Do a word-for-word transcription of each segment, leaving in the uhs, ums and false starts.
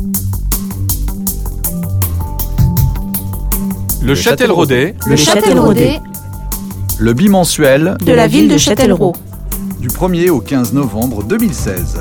Le Châtelleraudais. Le Châtelleraudais. Le bimensuel De la ville de Châtellerault. du premier au quinze novembre deux mille seize.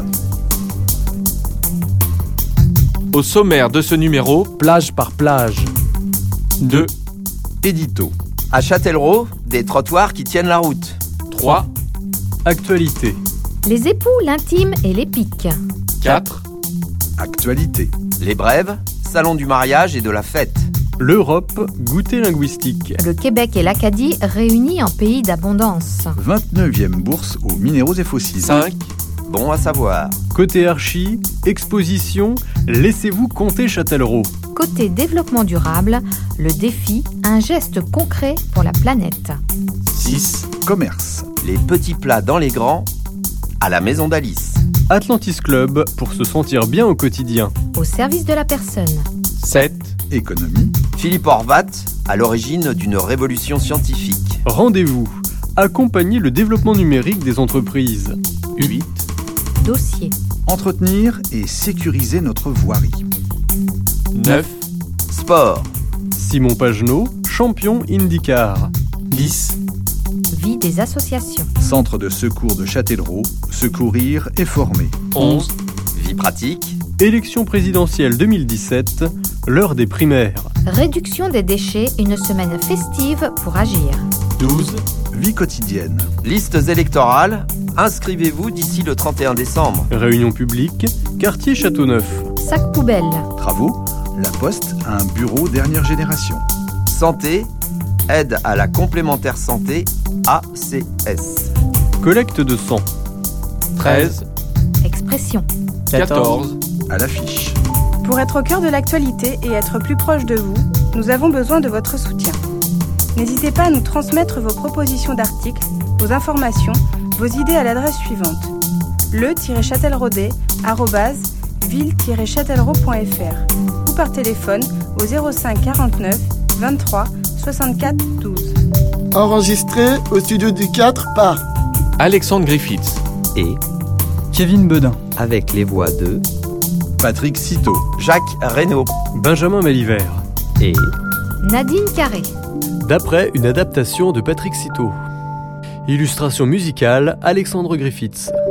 Au sommaire de ce numéro, Plage par plage. deux, Édito. À Châtellerault, des trottoirs qui tiennent la route. trois, Actualité. Les époux, l'intime et l'épique. quatre, Actualité. Les brèves, salon du mariage et de la fête. L'Europe, goûter linguistique. Le Québec et l'Acadie réunis en pays d'abondance. vingt-neuvième bourse aux minéraux et fossiles. cinq, Bon à savoir. Côté archi, exposition, laissez-vous compter Châtellerault. Côté développement durable, le défi, un geste concret pour la planète. six. Commerce. Les petits plats dans les grands, à la maison d'Alice. Atlantis Club, pour se sentir bien au quotidien. Au service de la personne. sept, Économie. Philippe Horvat, à l'origine d'une révolution scientifique. Rendez-vous. Accompagner le développement numérique des entreprises. huit, Dossier. Entretenir et sécuriser notre voirie. neuf, Sport. Simon Pagenaud, champion IndyCar. dix, Vie des associations. Centre de secours de Châtellerault. Secourir et former. onze, Vie pratique. Élection présidentielle deux mille dix-sept, l'heure des primaires. Réduction des déchets, une semaine festive pour agir. douze, Vie quotidienne. Listes électorales. Inscrivez-vous d'ici le trente et un décembre. Réunion publique, quartier Châteauneuf. Sac poubelle. Travaux. La Poste a un bureau dernière génération. Santé. Aide à la complémentaire santé. A C S. Collecte de sang. treize, Expression. quatorze, À l'affiche. Pour être au cœur de l'actualité et être plus proche de vous, nous avons besoin de votre soutien. N'hésitez pas à nous transmettre vos propositions d'articles, vos informations, vos idées à l'adresse suivante: le-châtelleraudais arobase ville-châtellerault point f r ou par téléphone au zéro cinq quarante-neuf vingt-trois soixante-quatre douze. Enregistré au studio du quatre par Alexandre Griffiths. Et Kevin Bedin. avec les voix de Patrick Citeau. Jacques Reynaud. Benjamin Malivert. Et Nadine Carré. D'après une adaptation de Patrick Citeau. Illustration musicale, Alexandre Griffiths.